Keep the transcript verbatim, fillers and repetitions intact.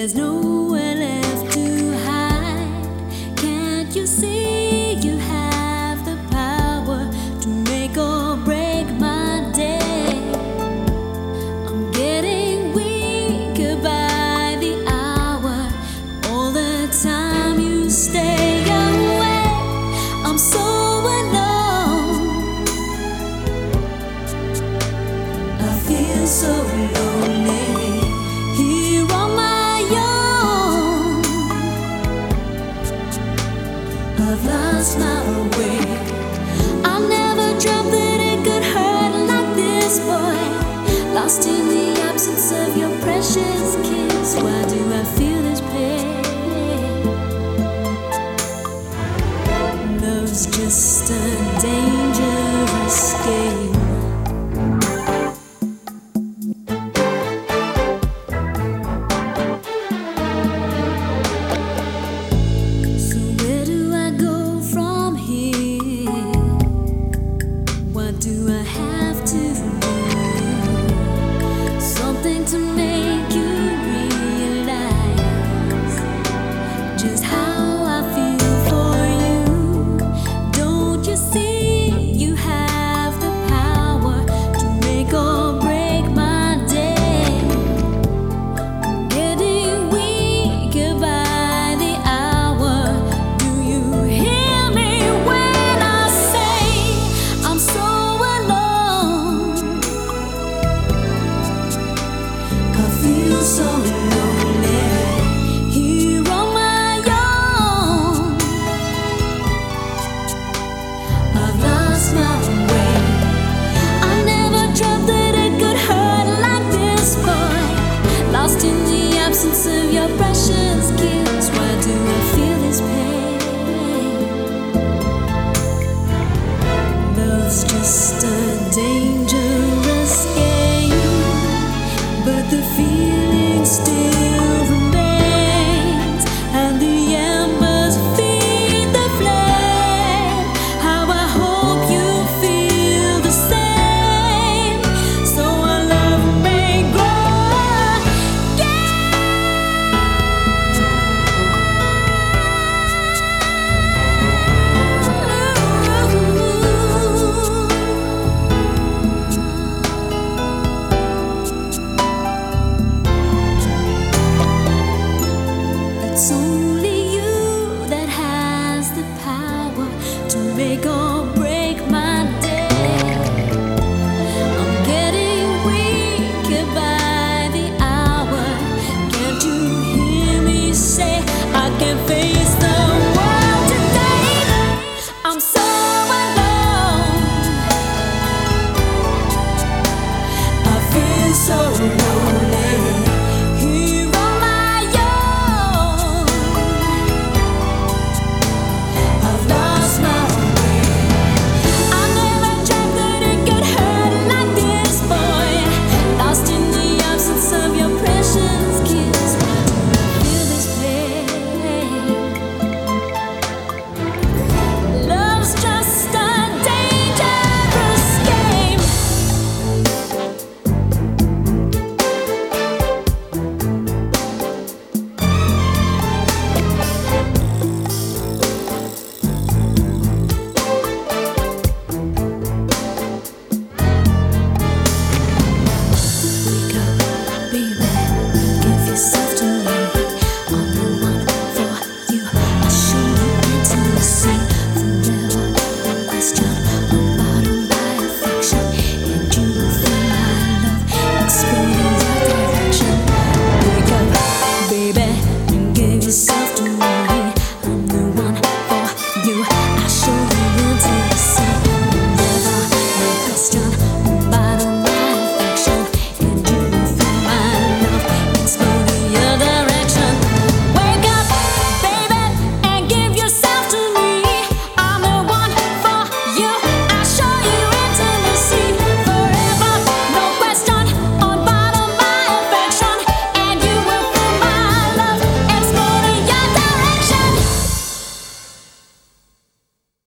there's nowhere left to hide. Can't you see you have the power to make or break my day? I'm getting weaker by the hour. All the time you stay away, I'm so alone. I feel so lonely here on my own. I've lost my way. I never dreamt that it could hurt like this, boy. Lost in the absence of your precious kiss. Why do I feel this pain? Love's just a dangerous game. Do I have to do something to make you realize just how I feel for you? Don't you see you have the power to make or break my day? I'm getting weaker by the hour. Do you hear me when I say I'm so so lonely here on my own. I've lost my way. I never dreamt that it could hurt like this, boy. Lost in the absence of your precious kiss. Why do I feel this pain? Love's just a dangerous game, but the feeling still remains, and the embers feed the flame. How I hope you feel the same, so our love may grow. It's only you that has the power to make or